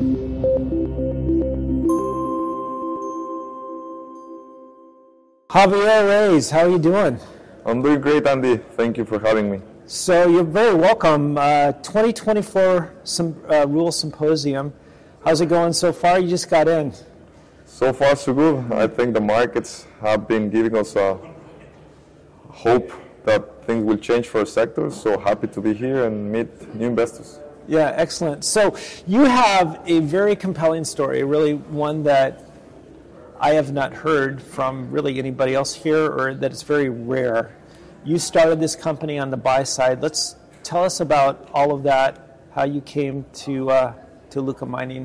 Javier Reyes, how are you doing? I'm doing great, Andy. Thank you for having me. So you're very welcome. 2024 Rule Symposium. How's it going so far? You just got in. So far, so good. I think the markets have been giving us a hope that things will change for our sector. So happy to be here and meet new investors. Yeah, excellent. So you have a very compelling story, really one that I have not heard from really anybody else here, or that it's very rare. You started this company on the buy side. Let's tell us about all of that, how you came to Luca Mining.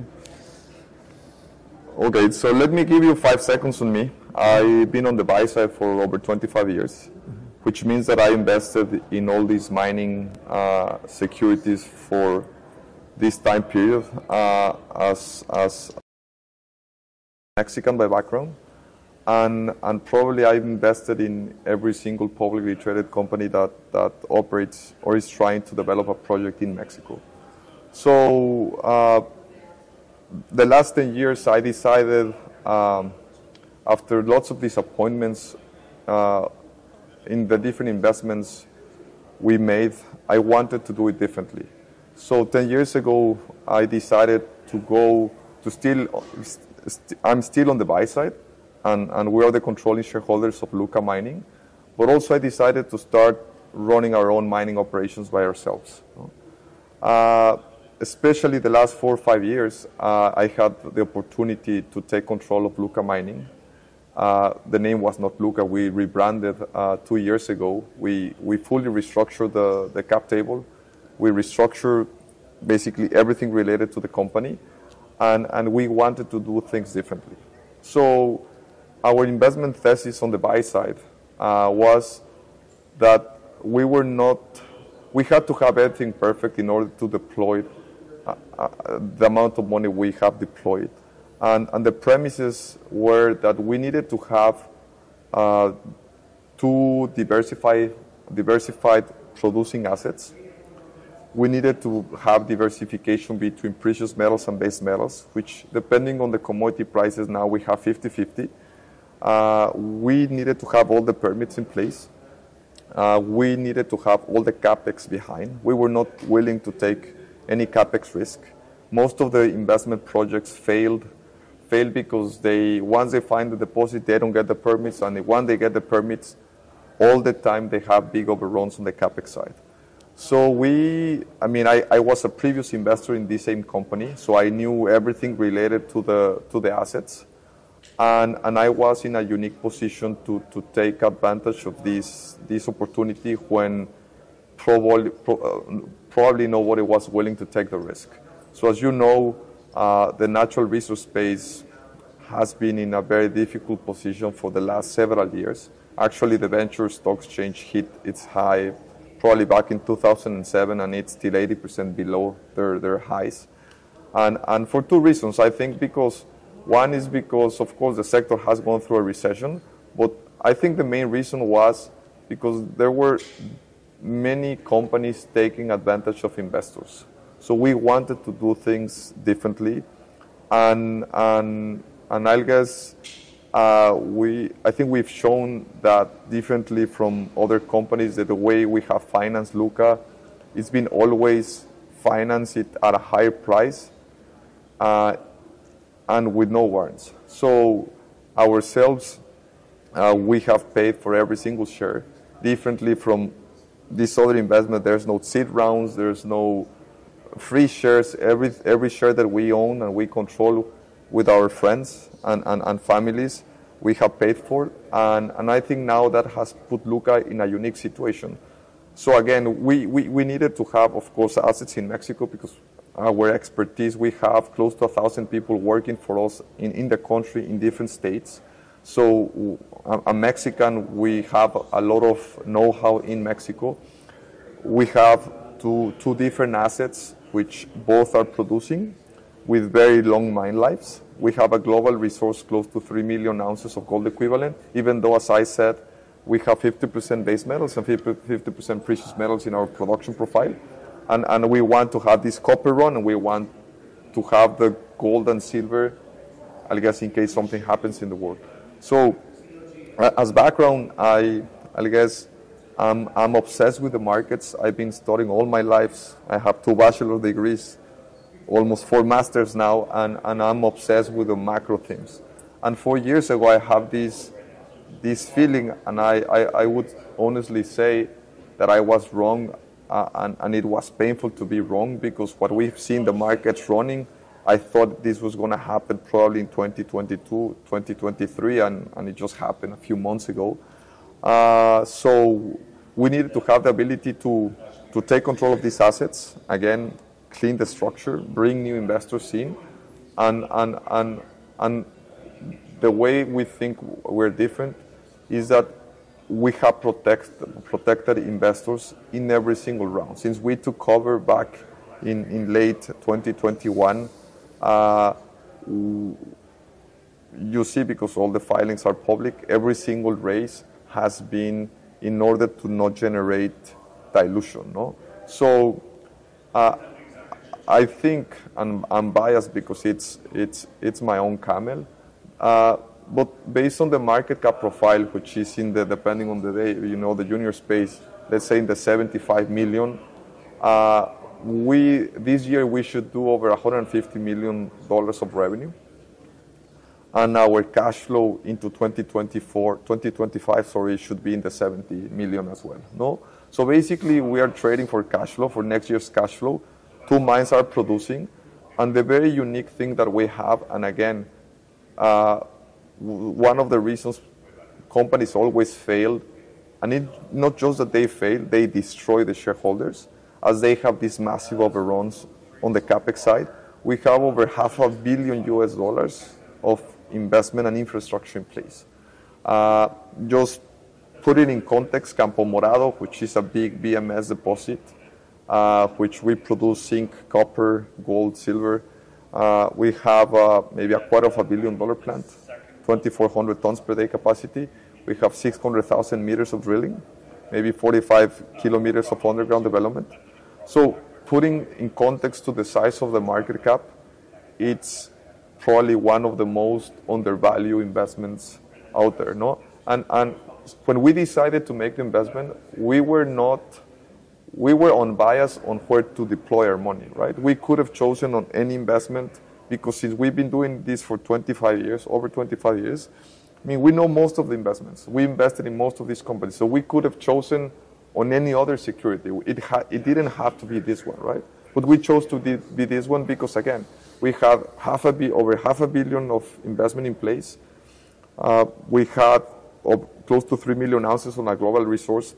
Okay, so let me give you 5 seconds on me. I've been on the buy side for over 25 years, which means that I invested in all these mining securities for this time period as Mexican by background, and probably I've invested in every single publicly traded company that operates or is trying to develop a project in Mexico. So the last 10 years I decided, after lots of disappointments in the different investments we made, I wanted to do it differently. So 10 years ago I decided to go to I'm still on the buy side, and we are the controlling shareholders of Luca Mining. But also I decided to start running our own mining operations by ourselves. Especially the last 4 or 5 years, I had the opportunity to take control of Luca Mining. The name was not Luca. We rebranded 2 years ago. We fully restructured the cap table. We restructured basically everything related to the company. And we wanted to do things differently. So our investment thesis on the buy side was that we had to have everything perfect in order to deploy the amount of money we have deployed. And the premises were that we needed to have 2 diversified producing assets. We needed to have diversification between precious metals and base metals, which depending on the commodity prices now we have 50-50. We needed to have all the permits in place. We needed to have all the capex behind. We were not willing to take any capex risk. Most of the investment projects failed because once they find the deposit, they don't get the permits, and once they get the permits, all the time they have big overruns on the capex side. So I was a previous investor in this same company, so I knew everything related to the assets, and I was in a unique position to take advantage of this opportunity when probably nobody was willing to take the risk. So as you know, the natural resource space has been in a very difficult position for the last several years. Actually, the venture stock exchange hit its high probably back in 2007, and it's still 80% below their highs. And for 2 reasons. I think one is because, of course, the sector has gone through a recession, but I think the main reason was because there were many companies taking advantage of investors. So we wanted to do things differently, and I guess I think we've shown that differently from other companies, that the way we have financed Luca, it's been always financed it at a higher price and with no warrants. So ourselves, we have paid for every single share. Differently from this other investment, there's no seed rounds, there's no free shares. Every share that we own and we control with our friends and families, we have paid for, and I think now that has put Luca in a unique situation. So again, we needed to have, of course, assets in Mexico because our expertise, we have close to 1,000 people working for us in the country in different states. So a Mexican, we have a lot of know-how in Mexico. We have two different assets which both are producing with very long mine lives. We have a global resource close to 3 million ounces of gold equivalent, even though, as I said, we have 50% base metals and 50% precious metals in our production profile. And we want to have this copper run, and we want to have the gold and silver, I guess, in case something happens in the world. So, as background, I guess I'm obsessed with the markets. I've been studying all my life. I have 2 bachelor degrees, almost 4 masters now, and I'm obsessed with the macro themes. And 4 years ago, I have this feeling, and I would honestly say that I was wrong, and it was painful to be wrong, because what we've seen the markets running, I thought this was going to happen probably in 2022, 2023, and it just happened a few months ago. So we needed to have the ability to take control of these assets, again, clean the structure, bring new investors in, and the way we think we're different is that we have protected investors in every single round. Since we took cover back in late 2021, you see, because all the filings are public, every single raise has been in order to not generate dilution. No? So I think, and I'm biased because it's my own camel, but based on the market cap profile, which is in the, depending on the day, the junior space, let's say in the 75 million, this year we should do over $150 million of revenue. And our cash flow into 2025, should be in the 70 million as well. No? So basically we are trading for cash flow, for next year's cash flow. 2 mines are producing. And the very unique thing that we have, and again, one of the reasons companies always fail, and it's not just that they fail, they destroy the shareholders, as they have these massive overruns on the capex side. We have over $500 million of investment and infrastructure in place. Just put it in context, Campo Morado, which is a big BMS deposit, which we produce zinc, copper, gold, silver. We have maybe a $250 million plant, 2,400 tons per day capacity. We have 600,000 meters of drilling, maybe 45 kilometers of underground development. So putting in context to the size of the market cap, it's probably one of the most undervalued investments out there. No? And when we decided to make the investment, we were unbiased on where to deploy our money, right? We could have chosen on any investment, because since we've been doing this for 25 years, over 25 years, I mean, we know most of the investments. We invested in most of these companies. So we could have chosen on any other security. It didn't have to be this one, right? But we chose to be this one because, again, we have over $500 million of investment in place. We had close to 3 million ounces on a global resource.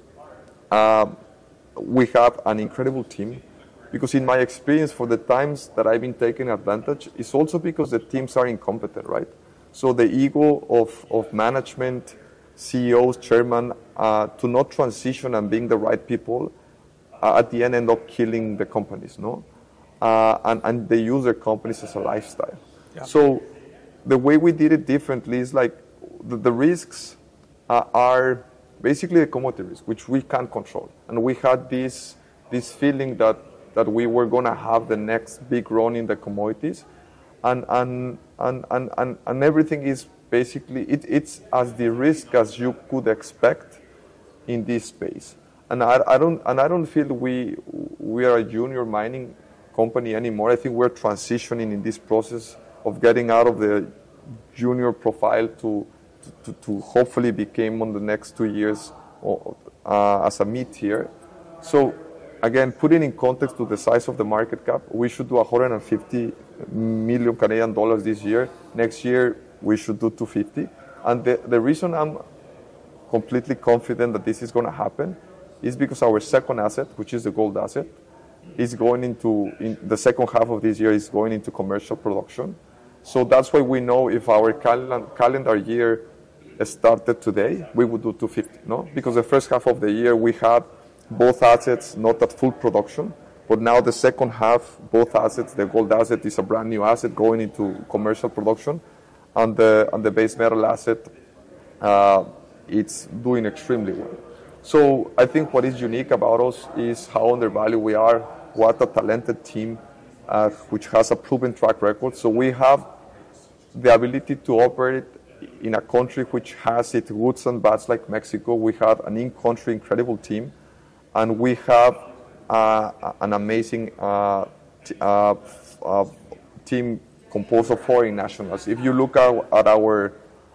We have an incredible team, because in my experience, for the times that I've been taking advantage, it's also because the teams are incompetent, right? So the ego of management, CEOs, chairman, to not transition and being the right people, at the end up killing the companies, no? And they use their companies as a lifestyle. Yeah. So the way we did it differently is like the risks are basically the commodity risk, which we can't control. And we had this feeling that we were going to have the next big run in the commodities, and everything is basically it's as the risk as you could expect in this space. And I don't feel we are a junior mining company anymore. I think we're transitioning in this process of getting out of the junior profile to hopefully become on the next 2 years as a mid-tier. So again, putting in context to the size of the market cap, we should do 150 million Canadian dollars this year. Next year, we should do 250. And the reason I'm completely confident that this is going to happen is because our second asset, which is the gold asset, is going in the second half of this year is going into commercial production. So that's why we know if our calendar year started today, we would do 250, no? Because the first half of the year we had both assets not at full production, but now the second half, both assets, the gold asset is a brand new asset going into commercial production, and the base metal asset, it's doing extremely well. So I think what is unique about us is how undervalued we are, what a talented team, which has a proven track record. So we have the ability to operate in a country which has its goods and bads like Mexico. We have an in-country incredible team, and we have an amazing team composed of foreign nationals. If you look at our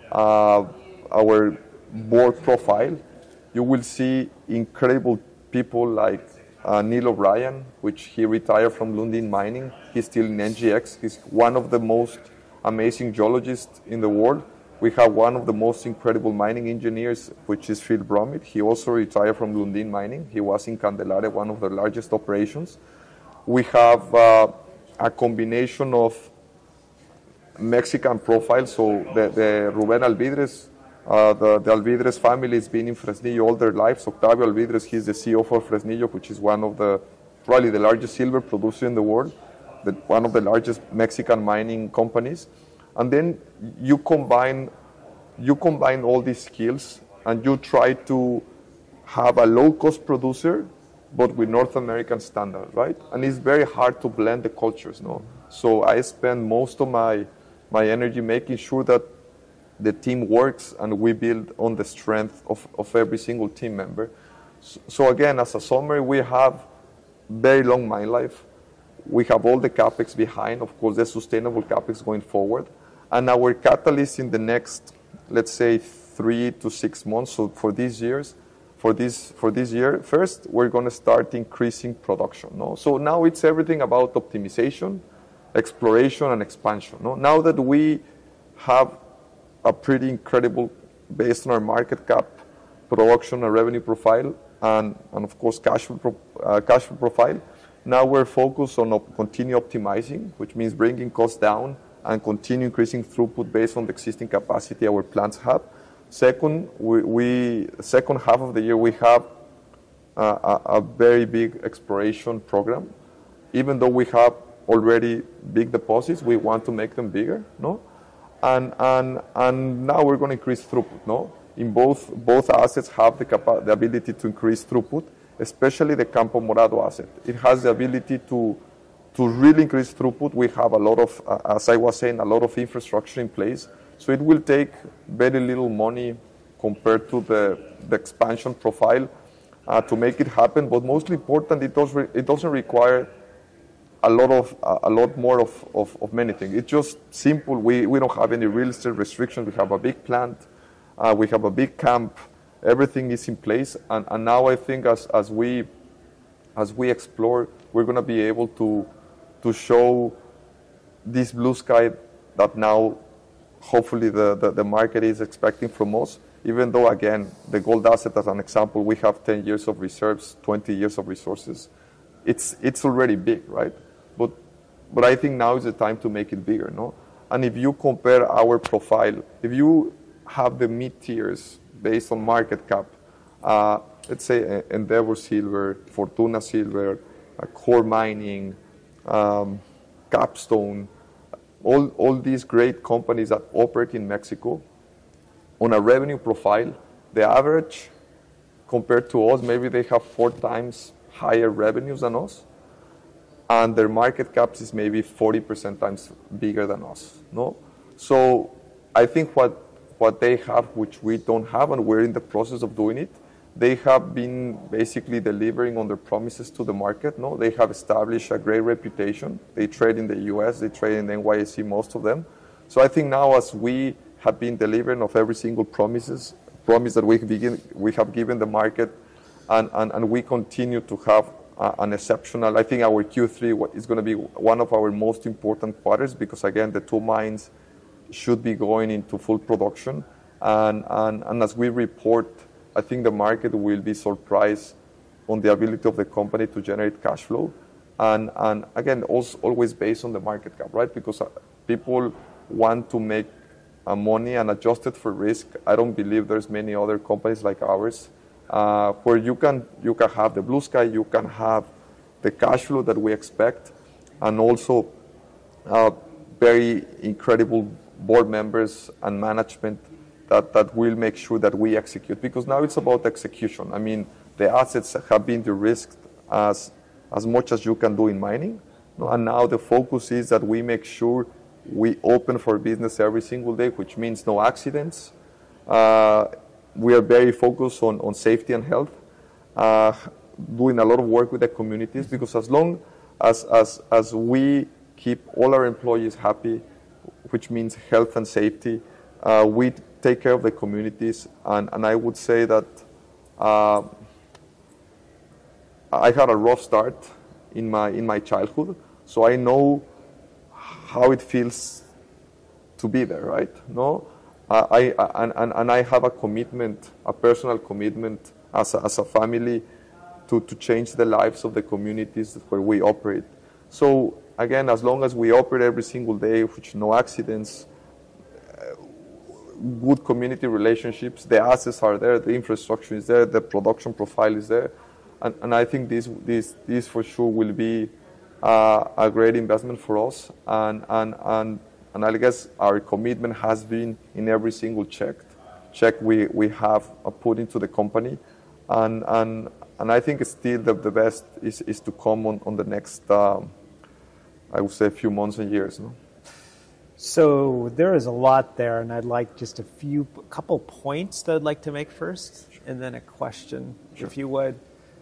board profile, you will see incredible people like Neil O'Brien, which he retired from Lundin Mining. He's still in NGX. He's one of the most amazing geologists in the world. We have one of the most incredible mining engineers, which is Phil Bromit. He also retired from Lundin Mining. He was in Candelaria, one of the largest operations. We have a combination of Mexican profiles, so the Rubén Alvidres, the Alvidres family has been in Fresnillo all their lives. Octavio Alvidres, he's the CEO for Fresnillo, which is one of probably the largest silver producer in the world, one of the largest Mexican mining companies. And then you combine all these skills and you try to have a low-cost producer, but with North American standards, right? And it's very hard to blend the cultures, no? So I spend most of my energy making sure that the team works and we build on the strength of every single team member. So again, as a summary, we have very long mine life. We have all the CapEx behind, of course, the sustainable CapEx going forward. And our catalyst in the next, let's say, 3 to 6 months, so for this year, first, we're going to start increasing production. No? So now it's everything about optimization, exploration, and expansion. No? Now that we have a pretty incredible, based on our market cap, production and revenue profile, and of course cash flow profile, now we're focused on continue optimizing, which means bringing costs down and continue increasing throughput based on the existing capacity our plants have. Second, second half of the year, we have a very big exploration program. Even though we have already big deposits, we want to make them bigger, no? And now we're going to increase throughput, no? In both assets have the ability to increase throughput, especially the Campo Morado asset. It has the ability to really increase throughput. We have a lot of, as I was saying, a lot of infrastructure in place. So it will take very little money compared to the expansion profile to make it happen. But mostly important, it doesn't require a lot more of many things. It's just simple. We don't have any real estate restrictions. We have a big plant. We have a big camp. Everything is in place. And now I think as we explore, we're going to be able to show this blue sky that now hopefully the market is expecting from us. Even though, again, the gold asset, as an example, we have 10 years of reserves, 20 years of resources. It's already big, right? But I think now is the time to make it bigger, no? And if you compare our profile, if you have the mid-tiers based on market cap, let's say Endeavor Silver, Fortuna Silver, Core Mining, Capstone, all these great companies that operate in Mexico, on a revenue profile, the average compared to us, maybe they have 4 times higher revenues than us, and their market caps is maybe 40% times bigger than us. No, so I think what they have, which we don't have, and we're in the process of doing it, they have been basically delivering on their promises to the market. No, they have established a great reputation. They trade in the U.S., they trade in the NYSE, most of them. So I think now, as we have been delivering of every single promise that we have given the market, and we continue to have an exceptional. I think our Q3 is going to be one of our most important quarters because, again, the 2 mines should be going into full production. And as we report, I think the market will be surprised on the ability of the company to generate cash flow. And again, also always based on the market cap, right? Because people want to make money and adjust it for risk. I don't believe there's many other companies like ours where you can have the blue sky, you can have the cash flow that we expect, and also very incredible board members and management that will make sure that we execute. Because now it's about execution. I mean, the assets have been de-risked as much as you can do in mining. No? And now the focus is that we make sure we open for business every single day, which means no accidents. We are very focused on safety and health, doing a lot of work with the communities, because as long as we keep all our employees happy, which means health and safety, we take care of the communities. And I would say that I had a rough start in my childhood, so I know how it feels to be there, right? No, I have a commitment, a personal commitment as a family to change the lives of the communities where we operate. So again, as long as we operate every single day, which no accidents, good community relationships, the assets are there, the infrastructure is there, the production profile is there, and I think this for sure will be a great investment for us. And I guess our commitment has been in every single check we have put into the company, and I think still the best is to come on the next, I would say, few months and years. No? So there is a lot there, and I'd like just a couple points that I'd like to make first, sure, and then a question, sure, if you would.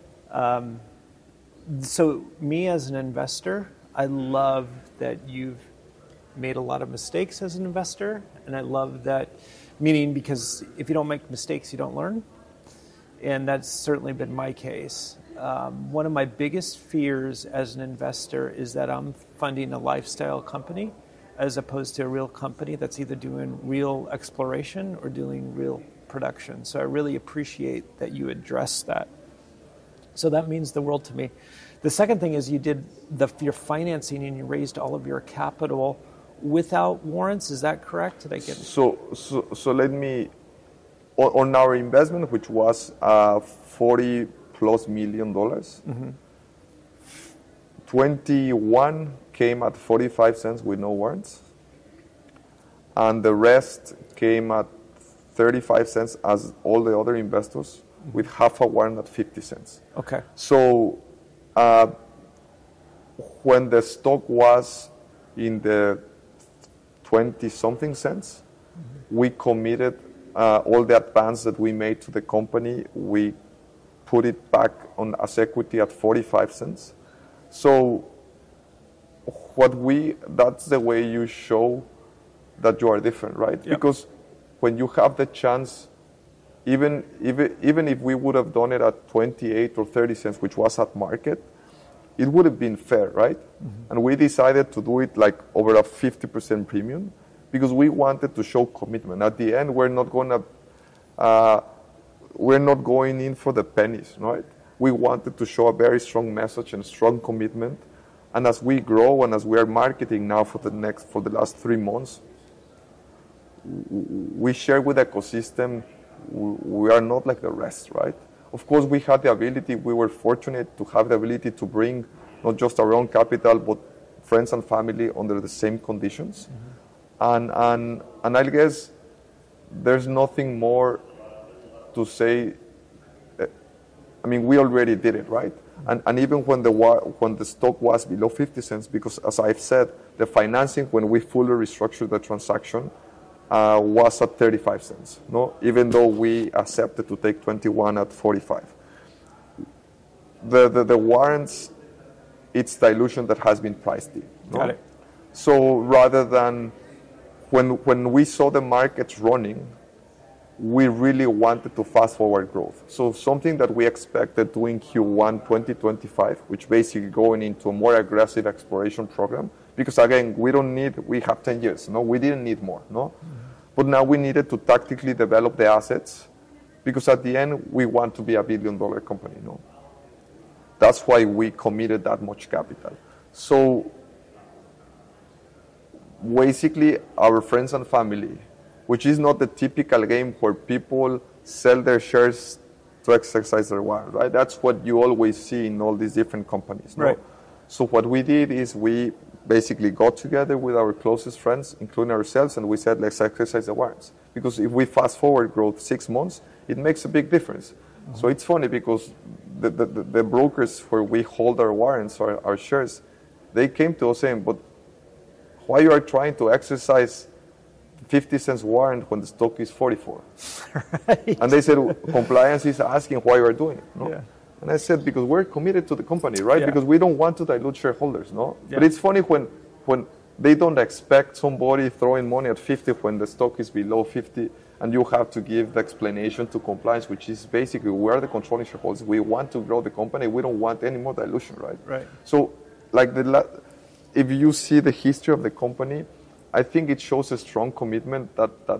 So me as an investor, I love that you've made a lot of mistakes as an investor, and I love that, meaning because if you don't make mistakes, you don't learn, and that's certainly been my case. One of my biggest fears as an investor is that I'm funding a lifestyle company as opposed to a real company that's either doing real exploration or doing real production. So I really appreciate that you address that. So that means the world to me. The second thing is you did your financing and you raised all of your capital without warrants. Is that correct? Did I get it? So let me, on our investment, which was $40+ million, mm-hmm, 21 came at 45 cents with no warrants, and the rest came at 35 cents as all the other investors, with half a warrant at 50 cents. Okay. So when the stock was in the 20-something cents, mm-hmm, we committed all the advance that we made to the company. We put it back on as equity at 45 cents. So that's the way you show that you are different, right? Yep. Because when you have the chance, even if we would have done it at 28 or 30 cents, which was at market, it would have been fair, right? Mm-hmm. And we decided to do it like over a 50% premium because we wanted to show commitment. At the end, we're not going in for the pennies, right? We wanted to show a very strong message and strong commitment. And as we grow and as we are marketing now for the last 3 months, we share with the ecosystem. We are not like the rest, right? Of course, we were fortunate to have the ability to bring not just our own capital, but friends and family under the same conditions. Mm-hmm. And I guess there's nothing more to say. I mean, we already did it, right? And even when the stock was below 50 cents, because as I've said, the financing, when we fully restructured the transaction, was at 35 cents, no? Even though we accepted to take 21 at 45. The warrants, it's dilution that has been priced in. No? Got it. So rather than, when we saw the markets running, we really wanted to fast forward growth. So something that we expected doing Q1 2025, which basically going into a more aggressive exploration program, because again, we have 10 years, no? We didn't need more, no? Mm-hmm. But now we needed to tactically develop the assets, because at the end, we want to be a billion-dollar company, no? That's why we committed that much capital. So basically, our friends and family, which is not the typical game where people sell their shares to exercise their warrants, right? That's what you always see in all these different companies, no? Right. So what we did is we basically got together with our closest friends, including ourselves, and we said, let's exercise the warrants. Because if we fast forward growth 6 months, it makes a big difference. Mm-hmm. So it's funny because the brokers where we hold our warrants, our shares, they came to us saying, but why you are trying to exercise 50 cents warrant when the stock is 44? Right. And they said, compliance is asking why you are doing it. No? Yeah. And I said, because we're committed to the company, right? Yeah. Because we don't want to dilute shareholders, no? Yeah. But it's funny when they don't expect somebody throwing money at 50 when the stock is below 50, and you have to give the explanation to compliance, which is basically we are the controlling shareholders. We want to grow the company. We don't want any more dilution, right? Right. So, like if you see the history of the company, I think it shows a strong commitment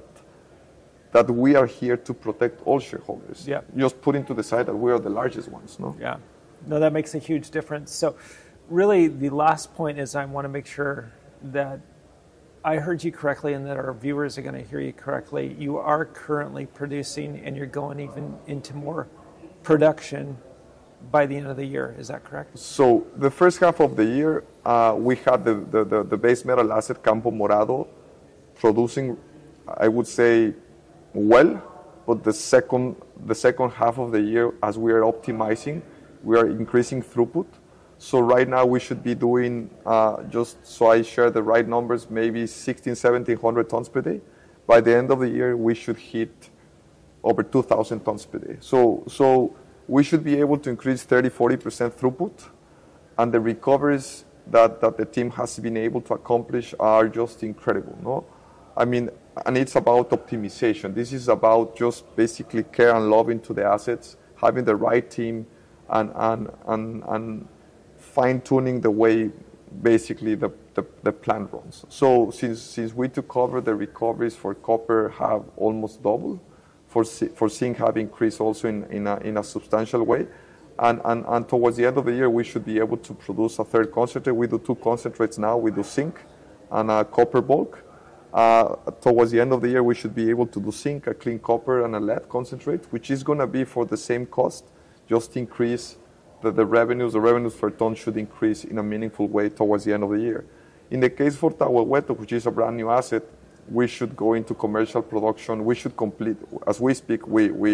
that we are here to protect all shareholders. Yeah. Just putting to the side that we are the largest ones, no? Yeah. No, that makes a huge difference. So really the last point is I want to make sure that I heard you correctly and that our viewers are going to hear you correctly. You are currently producing and you're going even into more production by the end of the year. Is that correct? So the first half of the year, we had the base metal asset Campo Morado producing, I would say, well, but the second half of the year, as we are optimizing, we are increasing throughput. So right now we should be doing, just so I share the right numbers, maybe 1,1700 tons per day. By the end of the year, we should hit over 2,000 tons per day. So we should be able to increase 30-40% throughput, and the recoveries that the team has been able to accomplish are just incredible, no? I mean, and it's about optimization. This is about just basically care and love into the assets, having the right team, and fine-tuning the way basically the plant runs. So since we took over, the recoveries for copper have almost doubled. For zinc have increased also in a substantial way. And towards the end of the year, we should be able to produce a third concentrate. We do 2 concentrates now. We do zinc and a copper bulk. Towards the end of the year, we should be able to do zinc, a clean copper, and a lead concentrate, which is going to be for the same cost, just increase the revenues. The revenues per ton should increase in a meaningful way towards the end of the year. In the case for Tahuehueto, which is a brand new asset, we should go into commercial production. We should complete, as we speak,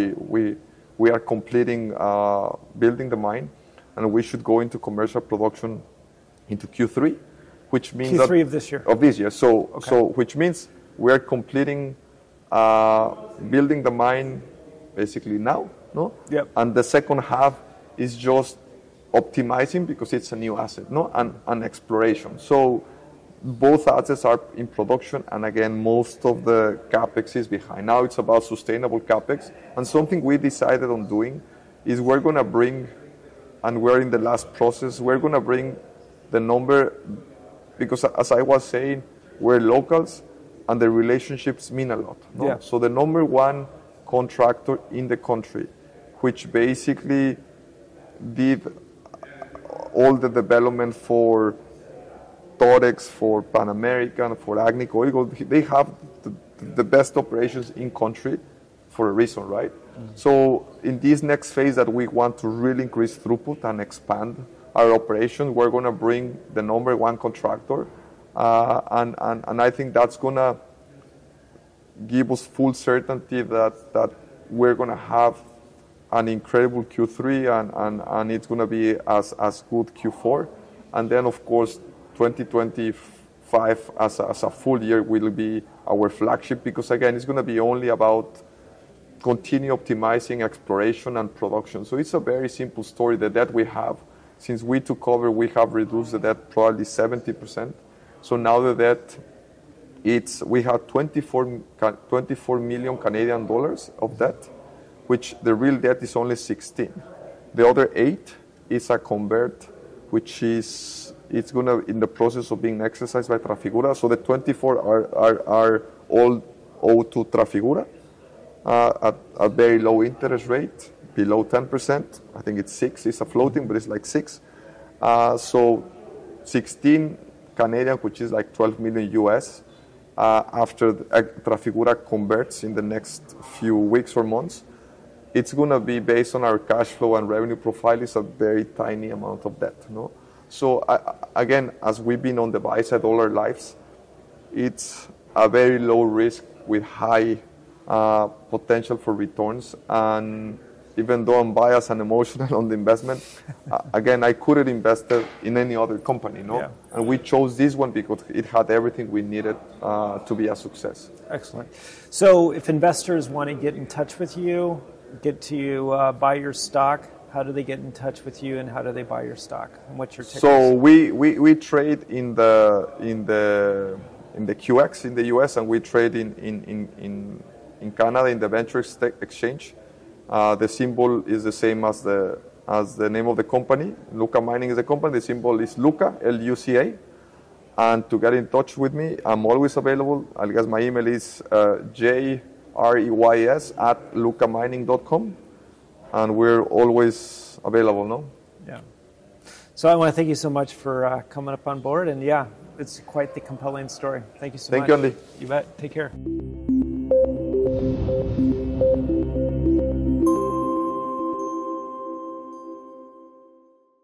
we are completing building the mine, and we should go into commercial production into Q3, which means Q3 of this year. Of this year. So, Okay. so which means we are completing building the mine basically now, no? Yep. And the second half is just optimizing because it's a new asset, no? And exploration. So both assets are in production, and again, most of the capex is behind. Now it's about sustainable capex, and something we decided on doing is we're going to bring, and we're in the last process, we're going to bring the number, because as I was saying, we're locals, and the relationships mean a lot. No? Yeah. So the number one contractor in the country, which basically did all the development for Torex, for Pan American, for Agnico Eagle, they have the best operations in country for a reason, right? Mm-hmm. So in this next phase that we want to really increase throughput and expand our operation, we're going to bring the number one contractor, and I think that's going to give us full certainty that we're going to have an incredible Q3 and it's going to be as good Q4, and then of course 2025 as a full year will be our flagship, because again it's going to be only about continue optimizing exploration and production. So it's a very simple story. The debt we have, since we took over, we have reduced the debt probably 70%. So now the debt, we have 24 million Canadian dollars of debt, which the real debt is only 16. The other 8 is a convert, which it's going to in the process of being exercised by Trafigura. So the 24 are all owed to Trafigura at a very low interest rate, below 10%. I think it's 6. It's a floating, but it's like 6. So 16 Canadian, which is like 12 million US. After Trafigura converts in the next few weeks or months, it's going to be based on our cash flow and revenue profile. It's a very tiny amount of debt, no? So again, as we've been on the buy side all our lives, it's a very low risk with high potential for returns, and even though I'm biased and emotional on the investment, again, I couldn't invest in any other company, no? Yeah. And we chose this one because it had everything we needed to be a success. Excellent. So if investors want to get in touch with you, get to buy your stock, how do they get in touch with you, and how do they buy your stock? And what's your ticker? So we trade in the QX in the US, and we trade in Canada in the Venture Exchange. The symbol is the same as the name of the company. Luca Mining is the company. The symbol is Luca, Luca. And to get in touch with me, I'm always available. I guess my email is jreys@lucamining.com, and we're always available, no? Yeah. So I want to thank you so much for coming up on board, and yeah, it's quite the compelling story. Thank you so much. Thank you, Andy. You bet. Take care.